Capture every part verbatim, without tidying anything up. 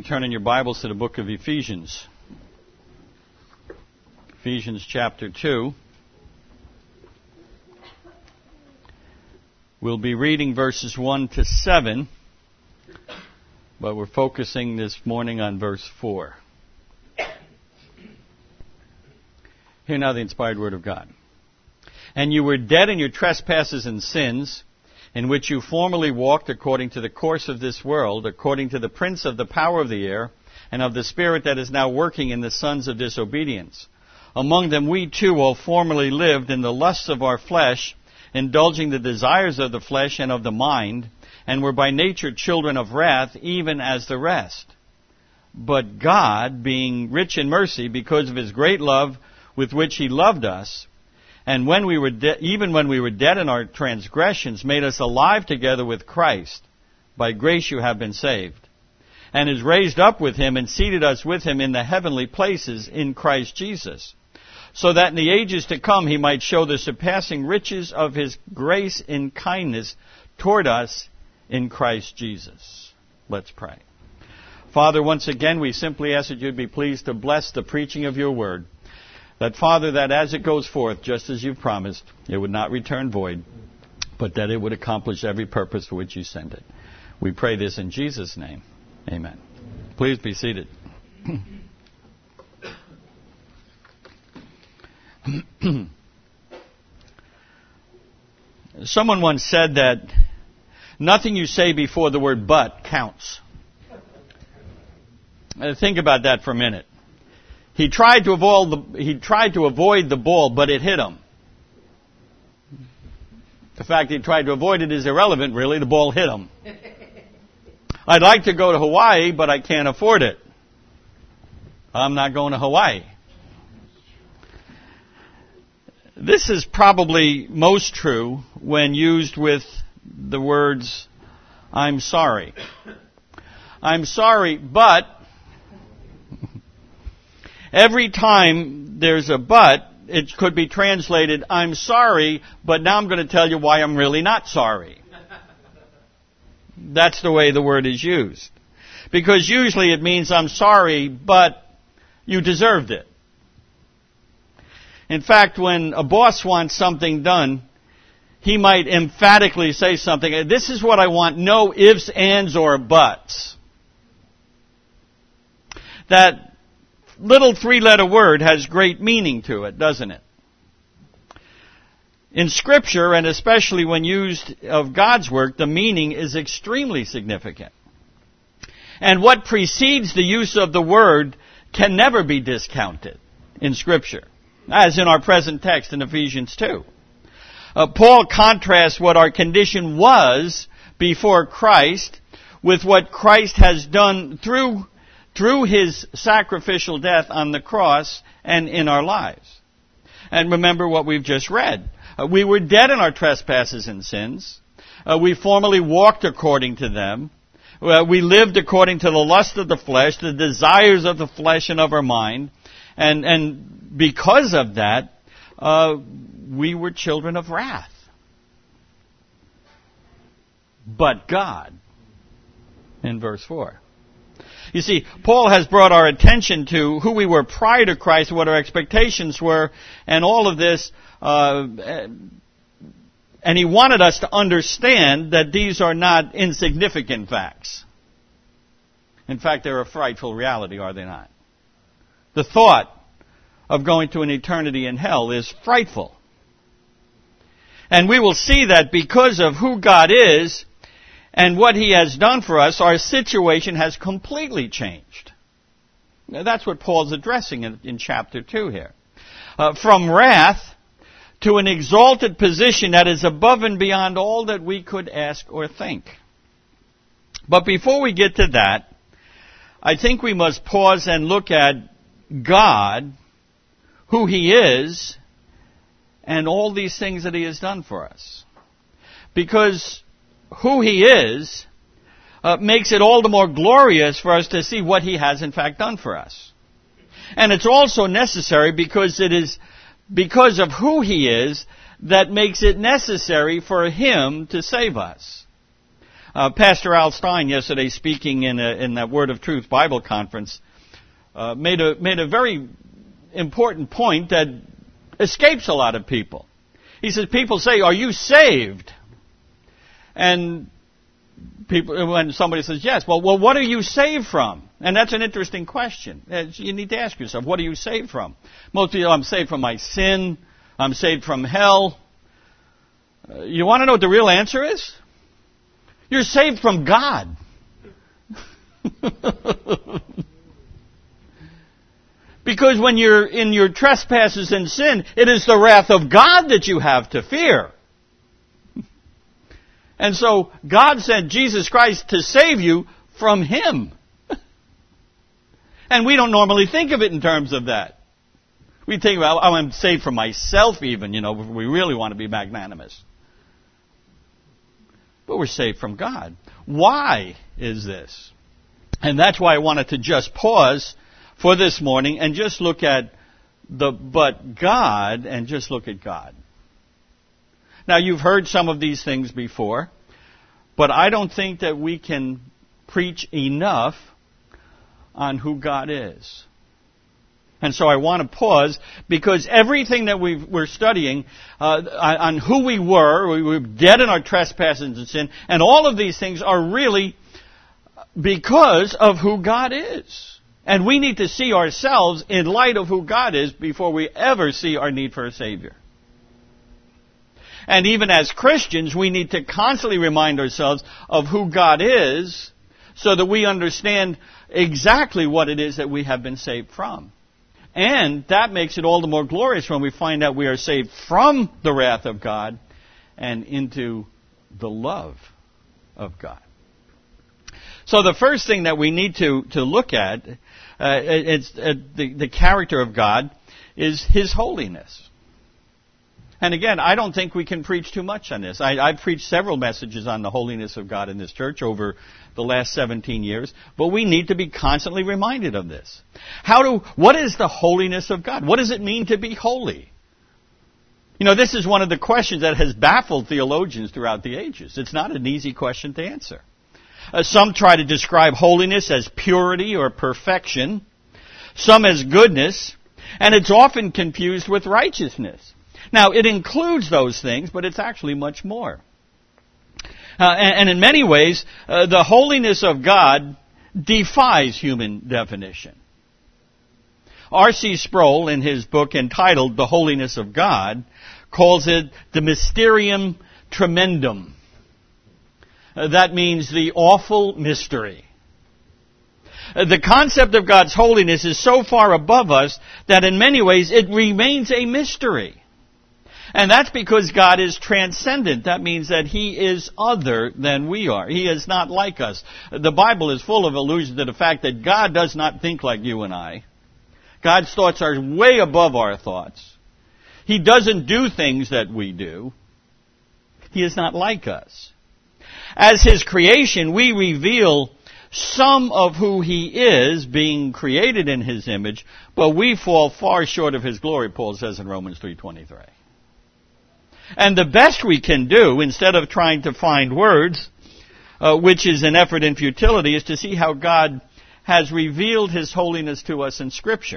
Turn in your Bibles to the book of Ephesians. Ephesians chapter two. We'll be reading verses one to seven, but we're focusing this morning on verse four. Hear now the inspired word of God. And you were dead in your trespasses and sins, in which you formerly walked according to the course of this world, according to the prince of the power of the air, and of the spirit that is now working in the sons of disobedience. Among them we too all formerly lived in the lusts of our flesh, indulging the desires of the flesh and of the mind, and were by nature children of wrath, even as the rest. But God, being rich in mercy, because of His great love with which He loved us, and when we were de- even when we were dead in our transgressions, made us alive together with Christ. By grace you have been saved. And is raised up with Him and seated us with Him in the heavenly places in Christ Jesus, so that in the ages to come He might show the surpassing riches of His grace in kindness toward us in Christ Jesus. Let's pray. Father, once again we simply ask that You'd be pleased to bless the preaching of Your word. That, Father, that as it goes forth, just as You've promised, it would not return void, but that it would accomplish every purpose for which You sent it. We pray this in Jesus' name. Amen. Please be seated. Someone once said that nothing you say before the word but counts. Uh, think about that for a minute. He tried to avoid the, he tried to avoid the ball, but it hit him. The fact he tried to avoid it is irrelevant, really. The ball hit him. I'd like to go to Hawaii, but I can't afford it. I'm not going to Hawaii. This is probably most true when used with the words, I'm sorry. I'm sorry, but... Every time there's a but, it could be translated, I'm sorry, but now I'm going to tell you why I'm really not sorry. That's the way the word is used. Because usually it means I'm sorry, but you deserved it. In fact, when a boss wants something done, he might emphatically say something, this is what I want, no ifs, ands, or buts. That little three-letter word has great meaning to it, doesn't it? In Scripture, and especially when used of God's work, the meaning is extremely significant. And what precedes the use of the word can never be discounted in Scripture, as in our present text in Ephesians two. Uh, Paul contrasts what our condition was before Christ with what Christ has done through through His sacrificial death on the cross and in our lives. And remember what we've just read. Uh, we were dead in our trespasses and sins. Uh, we formerly walked according to them. Uh, we lived according to the lust of the flesh, the desires of the flesh and of our mind. And, and because of that, uh, we were children of wrath. But God, in verse four. You see, Paul has brought our attention to who we were prior to Christ, what our expectations were, and all of this. Uh, and he wanted us to understand that these are not insignificant facts. In fact, they're a frightful reality, are they not? The thought of going to an eternity in hell is frightful. And we will see that because of who God is, and what He has done for us, our situation has completely changed. Now, that's what Paul's addressing in, in chapter two here. Uh, from wrath to an exalted position that is above and beyond all that we could ask or think. But before we get to that, I think we must pause and look at God, who He is, and all these things that He has done for us. Because who He is uh, makes it all the more glorious for us to see what He has in fact done for us. And it's also necessary because it is because of who He is that makes it necessary for Him to save us. Uh, Pastor Al Stein, yesterday speaking in a, in that Word of Truth Bible conference, uh, made a made a very important point that escapes a lot of people. He says, people say, "Are you saved?" And people, when somebody says yes, well, well, what are you saved from? And that's an interesting question. You need to ask yourself, what are you saved from? Most people, I'm saved from my sin. I'm saved from hell. Uh, you want to know what the real answer is? You're saved from God. Because when you're in your trespasses and sin, it is the wrath of God that you have to fear. And so God sent Jesus Christ to save you from Him. And we don't normally think of it in terms of that. We think, well, I'm saved from myself even, you know, if we really want to be magnanimous. But we're saved from God. Why is this? And that's why I wanted to just pause for this morning and just look at the but God and just look at God. Now, you've heard some of these things before, but I don't think that we can preach enough on who God is. And so I want to pause because everything that we've, we're studying uh, on who we were, we were dead in our trespasses and sin, and all of these things are really because of who God is. And we need to see ourselves in light of who God is before we ever see our need for a Savior. And even as Christians, we need to constantly remind ourselves of who God is so that we understand exactly what it is that we have been saved from. And that makes it all the more glorious when we find out we are saved from the wrath of God and into the love of God. So the first thing that we need to, to look at, uh, it's, uh, the, the character of God, is His holiness. And again, I don't think we can preach too much on this. I, I've preached several messages on the holiness of God in this church over the last seventeen years, but we need to be constantly reminded of this. How do, what is the holiness of God? What does it mean to be holy? You know, this is one of the questions that has baffled theologians throughout the ages. It's not an easy question to answer. Uh, some try to describe holiness as purity or perfection, some as goodness, and it's often confused with righteousness. Now, it includes those things, but it's actually much more. Uh, and, and in many ways, uh, the holiness of God defies human definition. R C Sproul, in his book entitled The Holiness of God, calls it the Mysterium Tremendum. Uh, that means the awful mystery. Uh, the concept of God's holiness is so far above us that in many ways it remains a mystery. And that's because God is transcendent. That means that He is other than we are. He is not like us. The Bible is full of allusions to the fact that God does not think like you and I. God's thoughts are way above our thoughts. He doesn't do things that we do. He is not like us. As His creation, we reveal some of who He is, being created in His image, but we fall far short of His glory, Paul says in Romans three twenty-three. And the best we can do, instead of trying to find words, uh, which is an effort in futility, is to see how God has revealed His holiness to us in Scripture.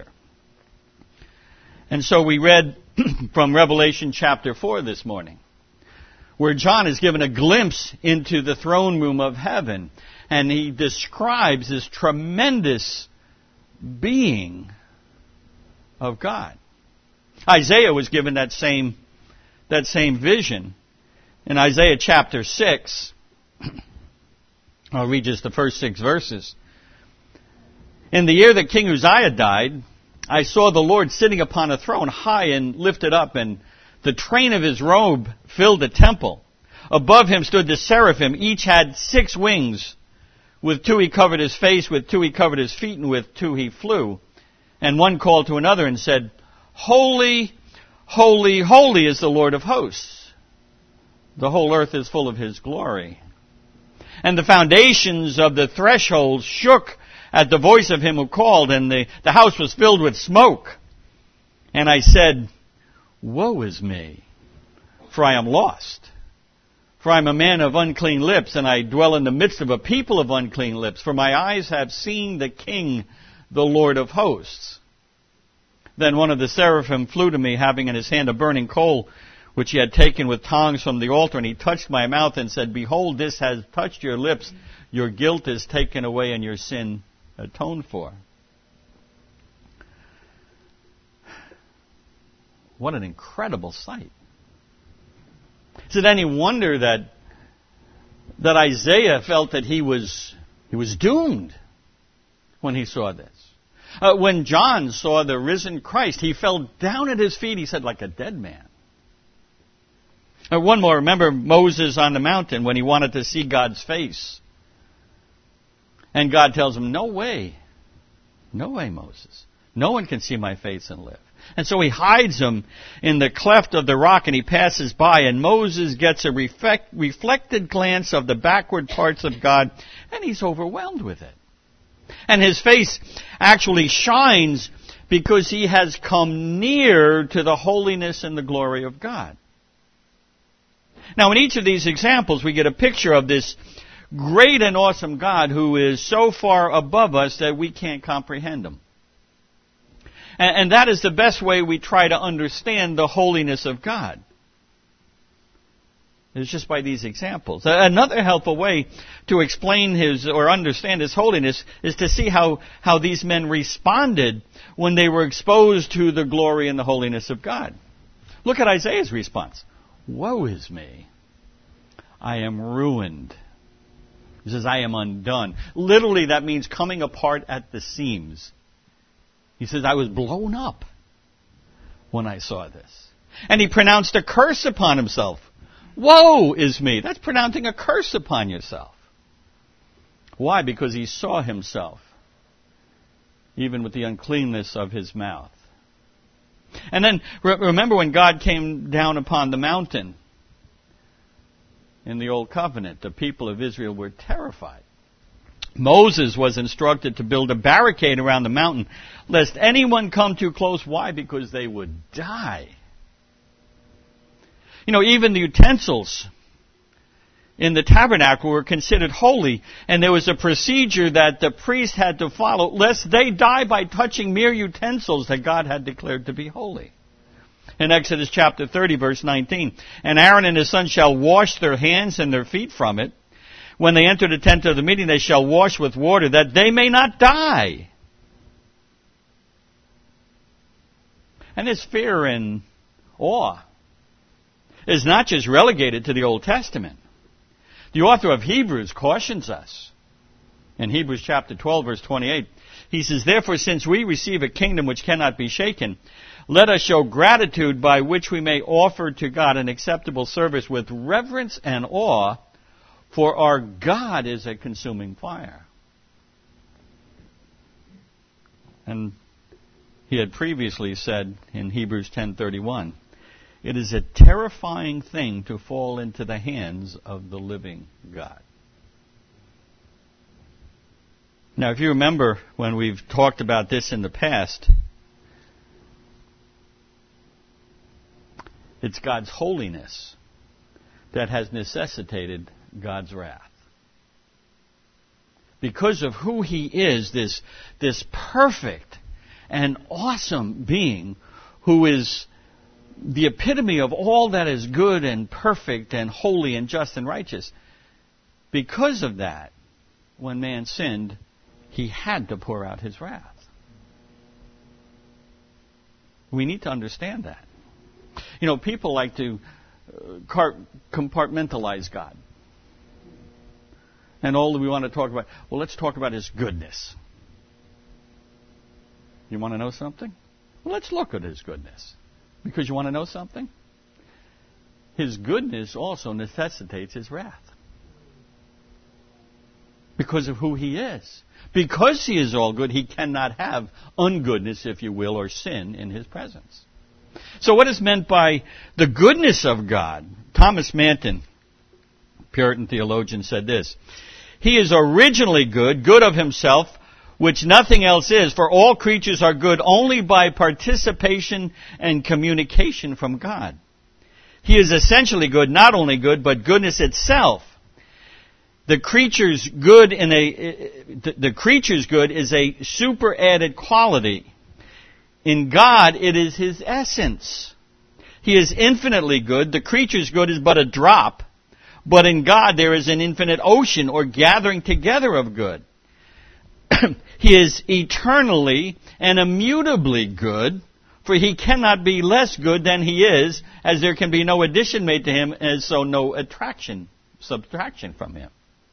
And so we read from Revelation chapter four this morning, where John is given a glimpse into the throne room of heaven, and he describes this tremendous being of God. Isaiah was given that same that same vision. In Isaiah chapter six, I'll read just the first six verses. In the year that King Uzziah died, I saw the Lord sitting upon a throne, high and lifted up, and the train of His robe filled the temple. Above Him stood the seraphim. Each had six wings. With two He covered His face, with two He covered His feet, and with two He flew. And one called to another and said, Holy, holy, holy is the Lord of hosts. The whole earth is full of His glory. And the foundations of the threshold shook at the voice of Him who called, and the, the house was filled with smoke. And I said, Woe is me, for I am lost, For I am a man of unclean lips, and I dwell in the midst of a people of unclean lips. For my eyes have seen the King, the Lord of hosts. Then one of the seraphim flew to me, having in his hand a burning coal, which he had taken with tongs from the altar, and he touched my mouth and said, Behold, this has touched your lips. Your guilt is taken away, and your sin atoned for. What an incredible sight. Is it any wonder that that Isaiah felt that he was he was doomed when he saw this? Uh, when John saw the risen Christ, he fell down at his feet, he said, like a dead man. Uh, one more, remember Moses on the mountain when he wanted to see God's face. And God tells him, no way, no way, Moses. No one can see my face and live. And so he hides him in the cleft of the rock, and he passes by, and Moses gets a reflect, reflected glance of the backward parts of God, and he's overwhelmed with it. And his face actually shines because he has come near to the holiness and the glory of God. Now, in each of these examples, we get a picture of this great and awesome God who is so far above us that we can't comprehend him. And that is the best way we try to understand the holiness of God. It's just by these examples. Another helpful way to explain his or understand his holiness is to see how, how these men responded when they were exposed to the glory and the holiness of God. Look at Isaiah's response. Woe is me. I am ruined. He says, I am undone. Literally, that means coming apart at the seams. He says, I was blown up when I saw this. And he pronounced a curse upon himself. Woe is me. That's pronouncing a curse upon yourself. Why? Because he saw himself, even with the uncleanness of his mouth. And then, remember when God came down upon the mountain in the Old Covenant, the people of Israel were terrified. Moses was instructed to build a barricade around the mountain, lest anyone come too close. Why? Because they would die. You know, even the utensils in the tabernacle were considered holy, and there was a procedure that the priest had to follow, lest they die by touching mere utensils that God had declared to be holy. In Exodus chapter thirty, verse nineteen, and Aaron and his sons shall wash their hands and their feet from it. When they enter the tent of the meeting, they shall wash with water, that they may not die. And this fear and awe is not just relegated to the Old Testament. The author of Hebrews cautions us. In Hebrews chapter twelve, verse twenty-eight, he says, Therefore, since we receive a kingdom which cannot be shaken, let us show gratitude by which we may offer to God an acceptable service with reverence and awe, for our God is a consuming fire. And he had previously said in Hebrews ten thirty-one, it is a terrifying thing to fall into the hands of the living God. Now, if you remember when we've talked about this in the past, it's God's holiness that has necessitated God's wrath. Because of who he is, this, this perfect and awesome being who is the epitome of all that is good and perfect and holy and just and righteous. Because of that, when man sinned, he had to pour out his wrath. We need to understand that. You know, people like to compartmentalize God. And all we want to talk about, well, let's talk about his goodness. You want to know something? Well, let's look at his goodness. Because you want to know something? His goodness also necessitates his wrath. Because of who he is. Because he is all good, he cannot have ungoodness, if you will, or sin in his presence. So what is meant by the goodness of God? Thomas Manton, Puritan theologian, said this: He is originally good, good of himself, which nothing else is, for all creatures are good only by participation and communication from God. He is essentially good, not only good, but goodness itself. The creature's good in a the creature's good is a super added quality. In God, it is His essence. He is infinitely good. The creature's good is but a drop. But in God, there is an infinite ocean or gathering together of good. He is eternally and immutably good, for He cannot be less good than He is, as there can be no addition made to Him, and so no attraction, subtraction from Him.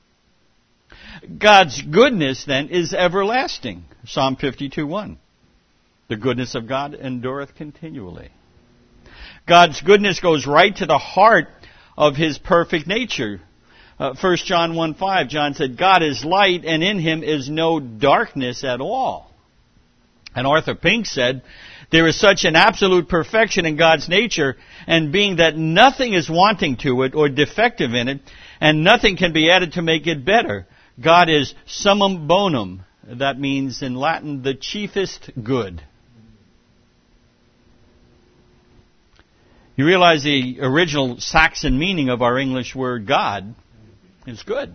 God's goodness, then, is everlasting. Psalm fifty-two one. The goodness of God endureth continually. God's goodness goes right to the heart of His perfect nature. Uh, First John one five, John said, God is light, and in Him is no darkness at all. And Arthur Pink said, there is such an absolute perfection in God's nature, and being that nothing is wanting to it or defective in it, and nothing can be added to make it better, God is summum bonum. That means in Latin, the chiefest good. You realize the original Saxon meaning of our English word God is good.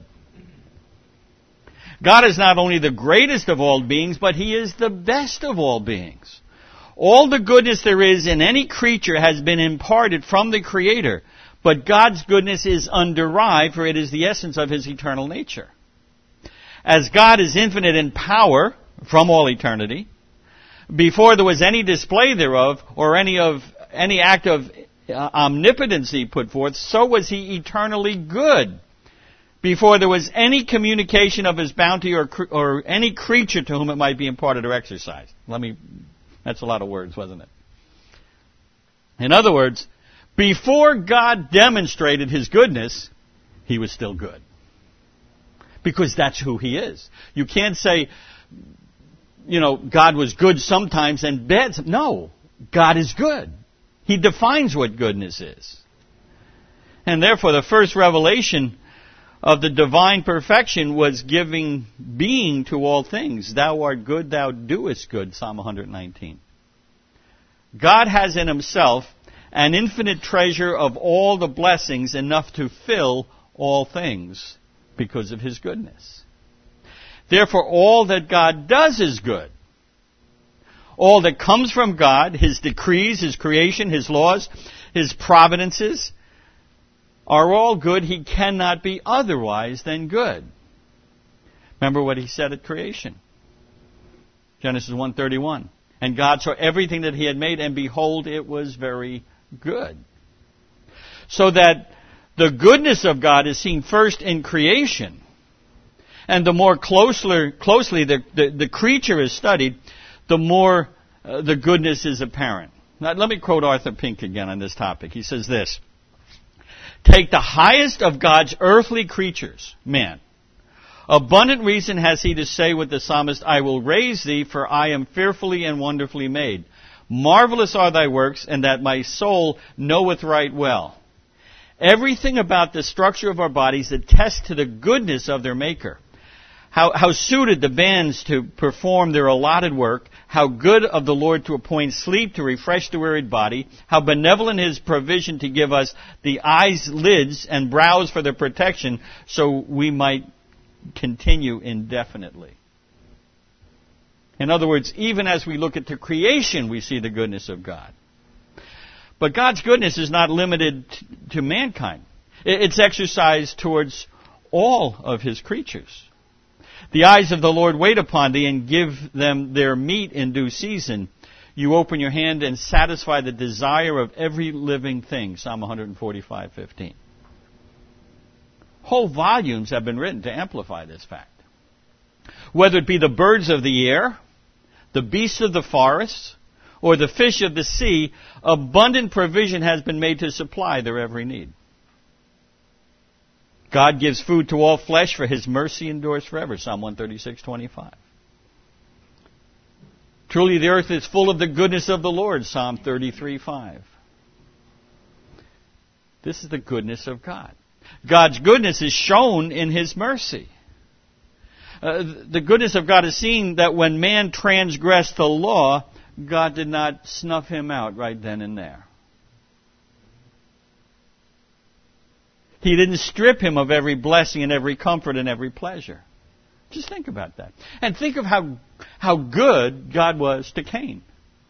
God is not only the greatest of all beings, but He is the best of all beings. All the goodness there is in any creature has been imparted from the Creator, but God's goodness is underived, for it is the essence of His eternal nature. As God is infinite in power from all eternity, before there was any display thereof, or any of any act of uh, omnipotence He put forth, so was He eternally good, before there was any communication of His bounty or or any creature to whom it might be imparted or exercised. Let me, that's a lot of words, wasn't it? In other words, before God demonstrated His goodness, He was still good. Because that's who He is. You can't say, you know, God was good sometimes and bad. No, God is good. He defines what goodness is. And therefore, the first revelation of the divine perfection was giving being to all things. Thou art good, thou doest good, Psalm one nineteen. God has in Himself an infinite treasure of all the blessings, enough to fill all things, because of His goodness. Therefore, all that God does is good. All that comes from God, His decrees, His creation, His laws, His providences, are all good. He cannot be otherwise than good. Remember what He said at creation. Genesis one thirty-one. And God saw everything that He had made, and behold, it was very good. So that the goodness of God is seen first in creation. And the more closely, closely the, the, the creature is studied, the more uh, the goodness is apparent. Now, let me quote Arthur Pink again on this topic. He says this: take the highest of God's earthly creatures, man. Abundant reason has he to say with the psalmist, I will raise thee, for I am fearfully and wonderfully made. Marvelous are thy works, and that my soul knoweth right well. Everything about the structure of our bodies attests to the goodness of their Maker. How, how suited the bands to perform their allotted work. How good of the Lord to appoint sleep to refresh the wearied body. How benevolent His provision to give us the eyes, lids, and brows for their protection, so we might continue indefinitely. In other words, even as we look at the creation, we see the goodness of God. But God's goodness is not limited to mankind. It's exercised towards all of His creatures. The eyes of the Lord wait upon thee and give them their meat in due season. You open your hand and satisfy the desire of every living thing. Psalm one forty-five fifteen. Whole volumes have been written to amplify this fact. Whether it be the birds of the air, the beasts of the forest, or the fish of the sea, abundant provision has been made to supply their every need. God gives food to all flesh, for His mercy endures forever. Psalm one thirty-six twenty-five. Truly the earth is full of the goodness of the Lord. Psalm thirty-three five. This is the goodness of God. God's goodness is shown in His mercy. Uh, the goodness of God is seen that when man transgressed the law, God did not snuff him out right then and there. He didn't strip him of every blessing and every comfort and every pleasure. Just think about that. And think of how, how good God was to Cain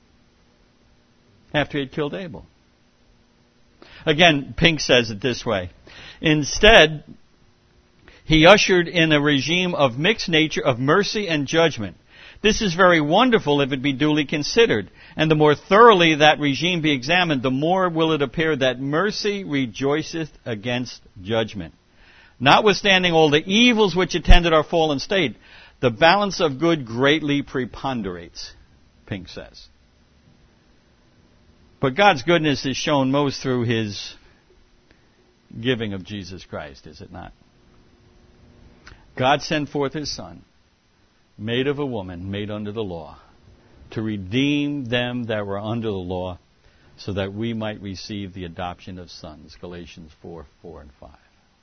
after he had killed Abel. Again, Pink says it this way. Instead, he ushered in a regime of mixed nature of mercy and judgment. This is very wonderful if it be duly considered. And the more thoroughly that regime be examined, the more will it appear that mercy rejoiceth against judgment. Notwithstanding all the evils which attended our fallen state, the balance of good greatly preponderates, Pink says. But God's goodness is shown most through His giving of Jesus Christ, is it not? God sent forth His Son, made of a woman, made under the law, to redeem them that were under the law, so that we might receive the adoption of sons. Galatians four, four and five.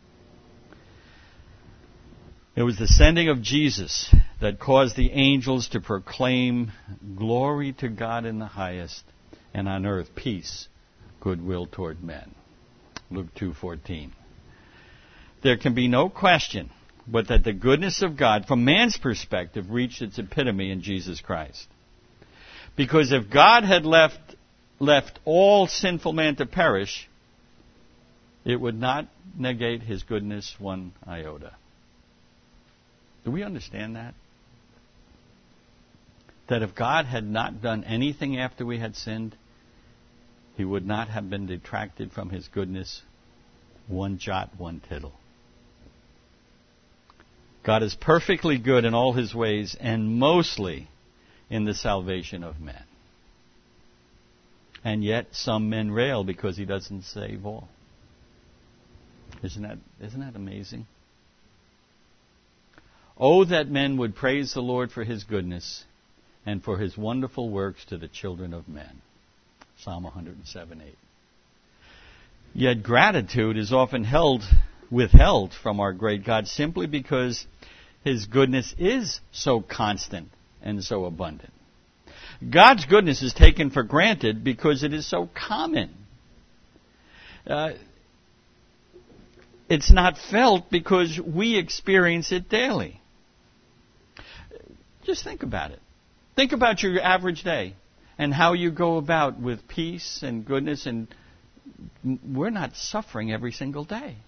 It was the sending of Jesus that caused the angels to proclaim glory to God in the highest, and on earth peace, goodwill toward men. Luke two fourteen. There can be no question but that the goodness of God, from man's perspective, reached its epitome in Jesus Christ. Because if God had left, left all sinful man to perish, it would not negate His goodness one iota. Do we understand that? That if God had not done anything after we had sinned, He would not have been detracted from His goodness one jot, one tittle. God is perfectly good in all His ways, and mostly in the salvation of men. And yet some men rail because He doesn't save all. Isn't that, isn't that amazing? Oh, that men would praise the Lord for His goodness and for His wonderful works to the children of men. Psalm one hundred seven, eight. Yet gratitude is often held, withheld from our great God simply because His goodness is so constant and so abundant. God's goodness is taken for granted because it is so common. Uh, it's not felt because we experience it daily. Just think about it. Think about your average day and how you go about with peace and goodness, and we're not suffering every single day.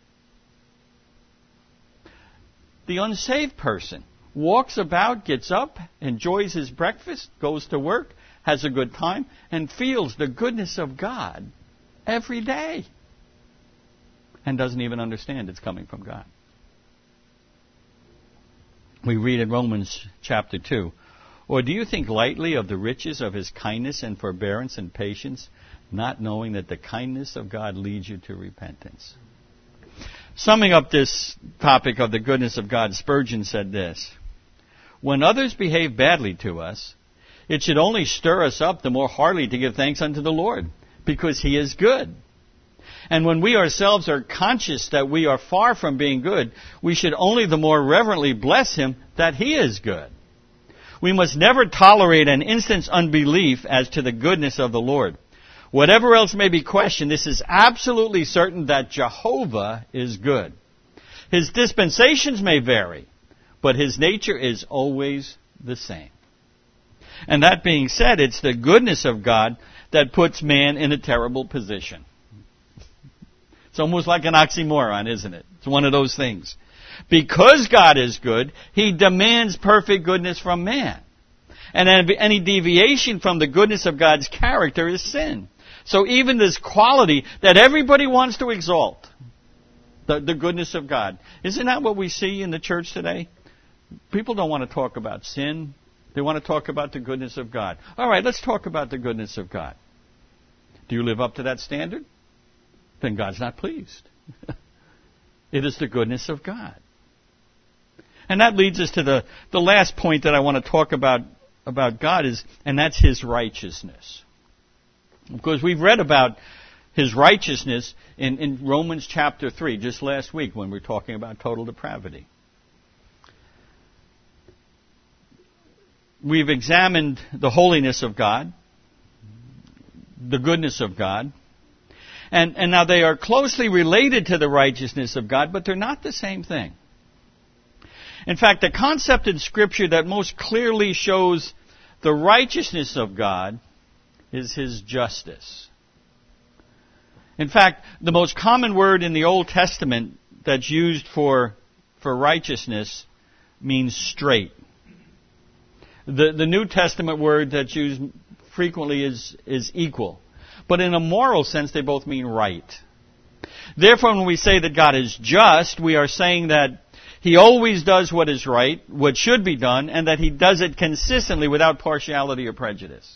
The unsaved person walks about, gets up, enjoys his breakfast, goes to work, has a good time, and feels the goodness of God every day, and doesn't even understand it's coming from God. We read in Romans chapter two, or do you think lightly of the riches of His kindness and forbearance and patience, not knowing that the kindness of God leads you to repentance? Summing up this topic of the goodness of God, Spurgeon said this: when others behave badly to us, it should only stir us up the more heartily to give thanks unto the Lord, because He is good. And when we ourselves are conscious that we are far from being good, we should only the more reverently bless Him that He is good. We must never tolerate an instant's unbelief as to the goodness of the Lord. Whatever else may be questioned, this is absolutely certain that Jehovah is good. His dispensations may vary, but His nature is always the same. And that being said, it's the goodness of God that puts man in a terrible position. It's almost like an oxymoron, isn't it? It's one of those things. Because God is good, He demands perfect goodness from man. And any deviation from the goodness of God's character is sin. So even this quality that everybody wants to exalt, the, the goodness of God, isn't that what we see in the church today? People don't want to talk about sin. They want to talk about the goodness of God. All right, let's talk about the goodness of God. Do you live up to that standard? Then God's not pleased. It is the goodness of God. And that leads us to the, the last point that I want to talk about, about God, is, and that's His righteousness. Because we've read about His righteousness in, in Romans chapter three, just last week when we were talking about total depravity. We've examined the holiness of God, the goodness of God, And, and now they are closely related to the righteousness of God, but they're not the same thing. In fact, the concept in Scripture that most clearly shows the righteousness of God is His justice. In fact, the most common word in the Old Testament that's used for, for righteousness means straight. The, the New Testament word that's used frequently is, is equal. But in a moral sense, they both mean right. Therefore, when we say that God is just, we are saying that He always does what is right, what should be done, and that He does it consistently without partiality or prejudice.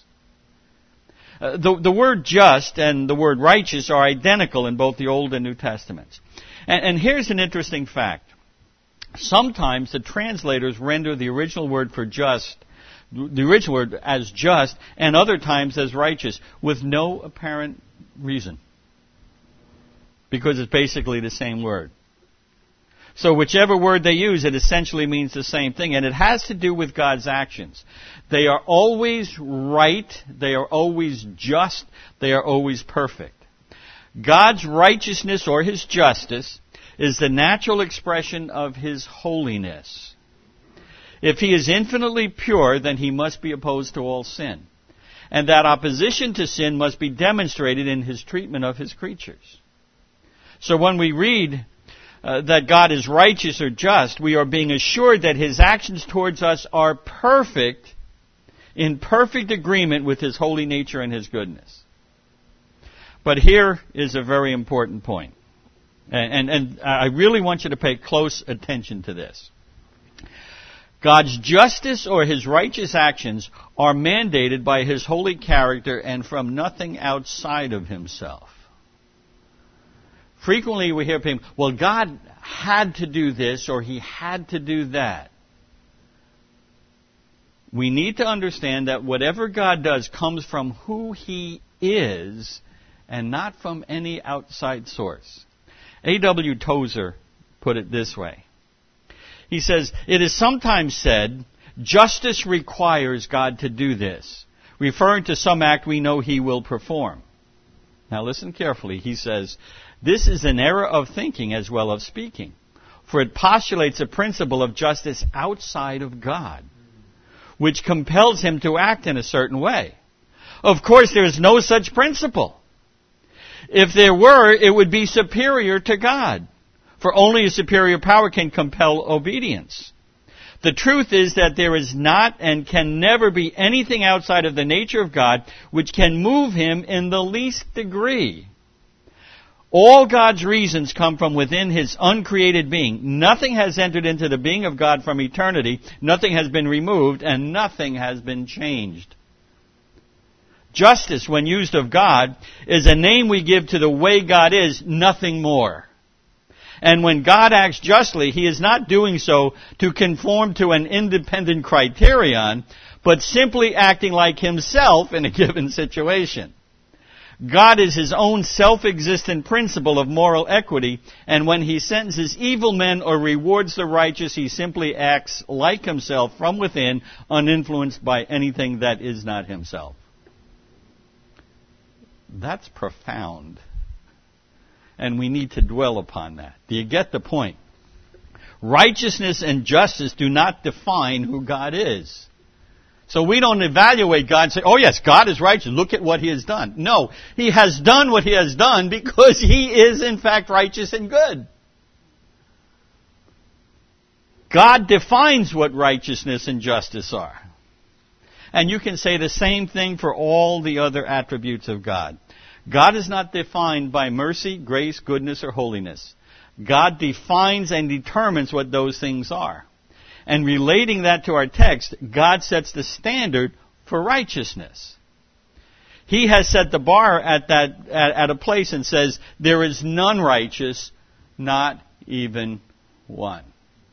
Uh, the, the word just and the word righteous are identical in both the Old and New Testaments. And, and here's an interesting fact. Sometimes the translators render the original word for just, the original word as just, and other times as righteous, with no apparent reason. Because it's basically the same word. So whichever word they use, it essentially means the same thing. And it has to do with God's actions. They are always right. They are always just. They are always perfect. God's righteousness or His justice is the natural expression of His holiness. If He is infinitely pure, then He must be opposed to all sin. And that opposition to sin must be demonstrated in His treatment of His creatures. So when we read Uh, that God is righteous or just, we are being assured that His actions towards us are perfect, in perfect agreement with His holy nature and His goodness. But here is a very important point. And, and, and I really want you to pay close attention to this. God's justice or His righteous actions are mandated by His holy character and from nothing outside of Himself. Frequently we hear people, well, God had to do this or He had to do that. We need to understand that whatever God does comes from who He is and not from any outside source. A W Tozer put it this way. He says, it is sometimes said, justice requires God to do this, referring to some act we know He will perform. Now listen carefully. He says, this is an error of thinking as well as speaking, for it postulates a principle of justice outside of God, which compels Him to act in a certain way. Of course, there is no such principle. If there were, it would be superior to God, for only a superior power can compel obedience. The truth is that there is not and can never be anything outside of the nature of God which can move Him in the least degree. All God's reasons come from within His uncreated being. Nothing has entered into the being of God from eternity. Nothing has been removed, and nothing has been changed. Justice, when used of God, is a name we give to the way God is, nothing more. And when God acts justly, He is not doing so to conform to an independent criterion, but simply acting like Himself in a given situation. God is His own self-existent principle of moral equity, and when He sentences evil men or rewards the righteous, He simply acts like Himself from within, uninfluenced by anything that is not Himself. That's profound. And we need to dwell upon that. Do you get the point? Righteousness and justice do not define who God is. So we don't evaluate God and say, oh yes, God is righteous. Look at what He has done. No, He has done what He has done because He is in fact righteous and good. God defines what righteousness and justice are. And you can say the same thing for all the other attributes of God. God is not defined by mercy, grace, goodness, or holiness. God defines and determines what those things are. And relating that to our text, God sets the standard for righteousness. He has set the bar at that at, at a place and says, there is none righteous, not even one.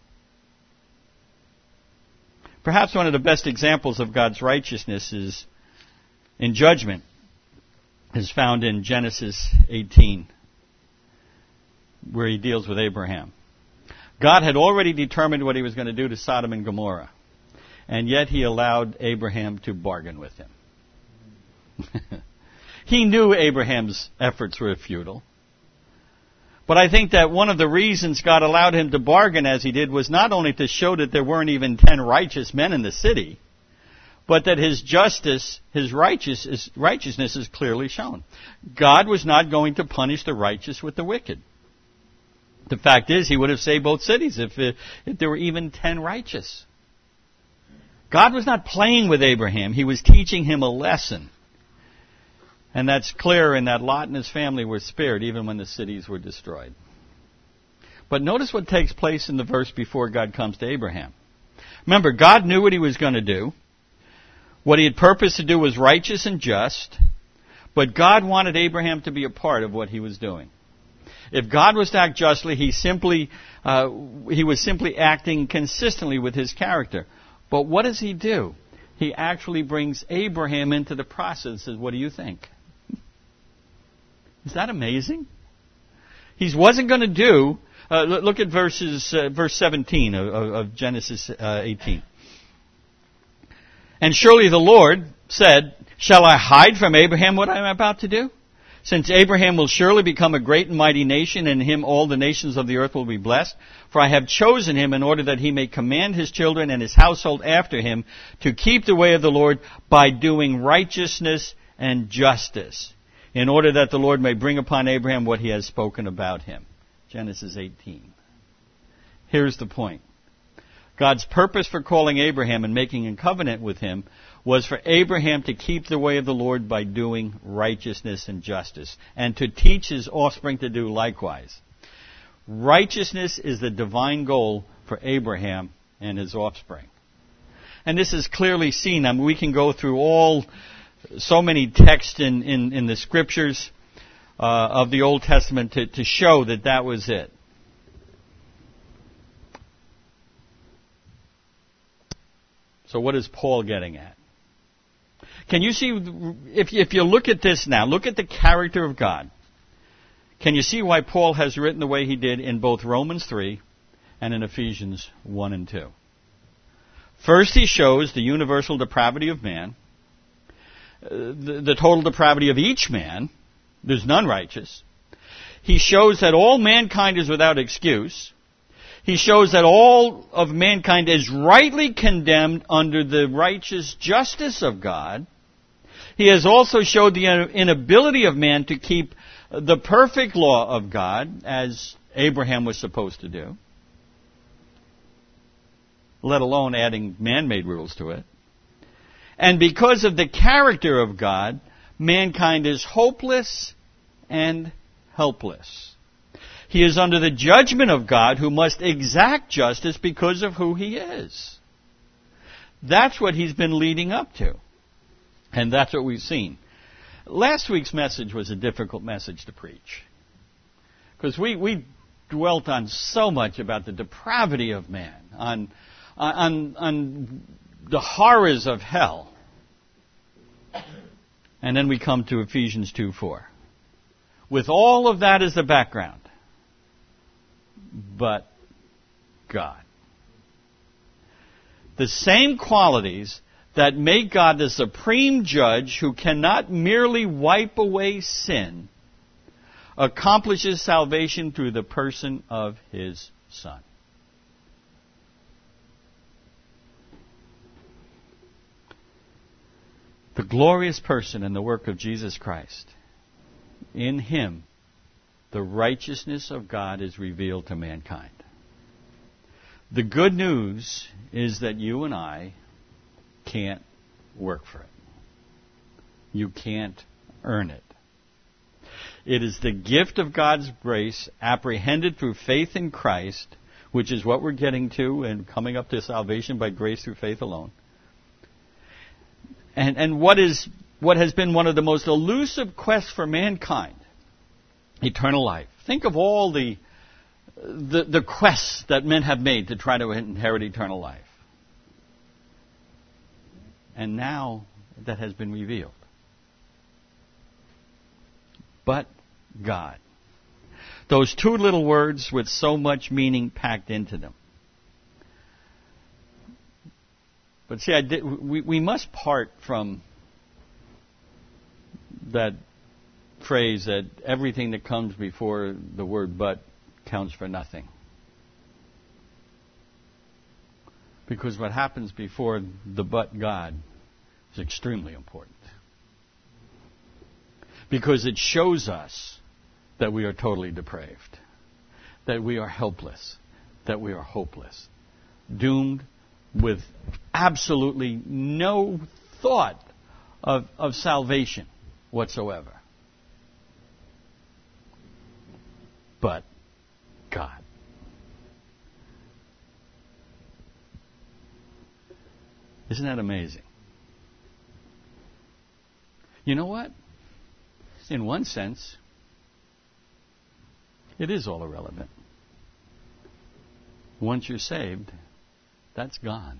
Perhaps one of the best examples of God's righteousness is in judgment is found in Genesis eighteen, where He deals with Abraham. God had already determined what He was going to do to Sodom and Gomorrah, and yet He allowed Abraham to bargain with Him. He knew Abraham's efforts were futile. But I think that one of the reasons God allowed him to bargain as he did was not only to show that there weren't even ten righteous men in the city, but that his justice, his righteous, righteousness is clearly shown. God was not going to punish the righteous with the wicked. The fact is, he would have saved both cities if, if there were even ten righteous. God was not playing with Abraham. He was teaching him a lesson. And that's clear in that Lot and his family were spared even when the cities were destroyed. But notice what takes place in the verse before God comes to Abraham. Remember, God knew what he was going to do. What he had purposed to do was righteous and just, but God wanted Abraham to be a part of what he was doing. If God was to act justly, he simply uh, he was simply acting consistently with his character. But what does he do? He actually brings Abraham into the process and says, "What do you think?" Is that amazing? He wasn't going to do. Uh, look at verses uh, verse seventeen of, of Genesis uh, eighteen. And surely the Lord said, "Shall I hide from Abraham what I am about to do? Since Abraham will surely become a great and mighty nation, and in him all the nations of the earth will be blessed. For I have chosen him in order that he may command his children and his household after him to keep the way of the Lord by doing righteousness and justice, in order that the Lord may bring upon Abraham what he has spoken about him." Genesis eighteen. Here's the point. God's purpose for calling Abraham and making a covenant with him was for Abraham to keep the way of the Lord by doing righteousness and justice, and to teach his offspring to do likewise. Righteousness is the divine goal for Abraham and his offspring. And this is clearly seen. I mean, we can go through all, so many texts in, in, in the scriptures uh, of the Old Testament to, to show that that was it. So what is Paul getting at? Can you see, if, if you look at this now, look at the character of God. Can you see why Paul has written the way he did in both Romans three and in Ephesians one and two? First, he shows the universal depravity of man, the, the total depravity of each man. There's none righteous. He shows that all mankind is without excuse. He shows that all of mankind is rightly condemned under the righteous justice of God. He has also showed the inability of man to keep the perfect law of God, as Abraham was supposed to do, let alone adding man-made rules to it. And because of the character of God, mankind is hopeless and helpless. He is under the judgment of God, who must exact justice because of who he is. That's what he's been leading up to. And that's what we've seen. Last week's message was a difficult message to preach, because we, we dwelt on so much about the depravity of man, on, on, on the horrors of hell. And then we come to Ephesians two four. With all of that as the background, but God. The same qualities that make God the supreme judge, who cannot merely wipe away sin, accomplishes salvation through the person of his Son. The glorious person and the work of Jesus Christ. In him, the righteousness of God is revealed to mankind. The good news is that you and I can't work for it. You can't earn it. It is the gift of God's grace apprehended through faith in Christ, which is what we're getting to and coming up to salvation by grace through faith alone. And, and what is what has been one of the most elusive quests for mankind, eternal life. Think of all the, the the quests that men have made to try to inherit eternal life. And now that has been revealed. But God. Those two little words with so much meaning packed into them. But see, I did, we, we must part from that phrase that everything that comes before the word but counts for nothing. Because what happens before the but God is extremely important. Because it shows us that we are totally depraved, that we are helpless, that we are hopeless, doomed with absolutely no thought of, of salvation whatsoever. But God. Isn't that amazing? You know what? In one sense, it is all irrelevant. Once you're saved, that's gone.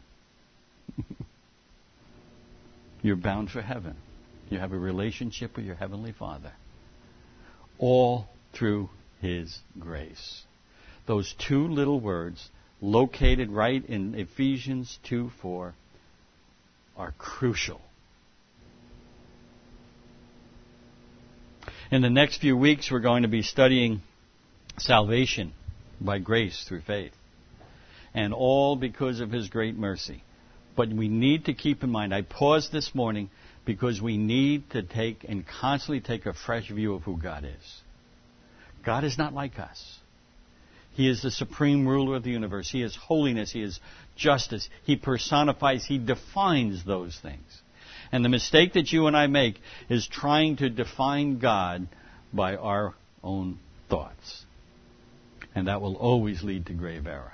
You're bound for heaven. You have a relationship with your Heavenly Father. All through His grace. Those two little words, located right in Ephesians two four, are crucial. In the next few weeks, we're going to be studying salvation by grace through faith. And all because of His great mercy. But we need to keep in mind, I paused this morning because we need to take and constantly take a fresh view of who God is. God is not like us. He is the supreme ruler of the universe. He is holiness. He is justice. He personifies, He defines those things. And the mistake that you and I make is trying to define God by our own thoughts. And that will always lead to grave error.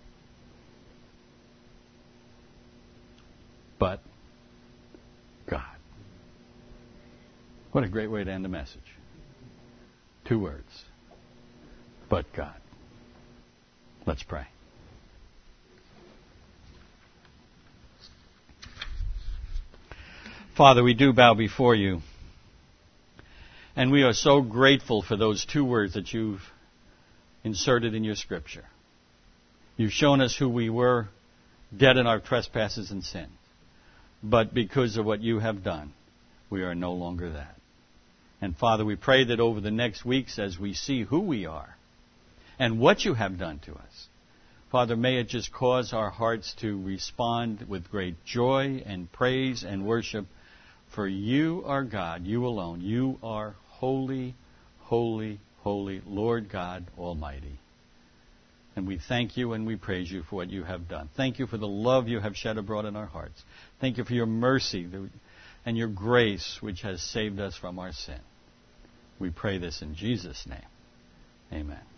But God. What a great way to end the message. Two words. But God. Let's pray. Father, we do bow before You. And we are so grateful for those two words that You've inserted in Your Scripture. You've shown us who we were, dead in our trespasses and sins. But because of what You have done, we are no longer that. And Father, we pray that over the next weeks as we see who we are and what You have done to us, Father, may it just cause our hearts to respond with great joy and praise and worship. For You are God, You alone. You are holy, holy, holy, Lord God Almighty. And we thank You and we praise You for what You have done. Thank You for the love You have shed abroad in our hearts. Thank You for Your mercy and Your grace which has saved us from our sin. We pray this in Jesus' name. Amen.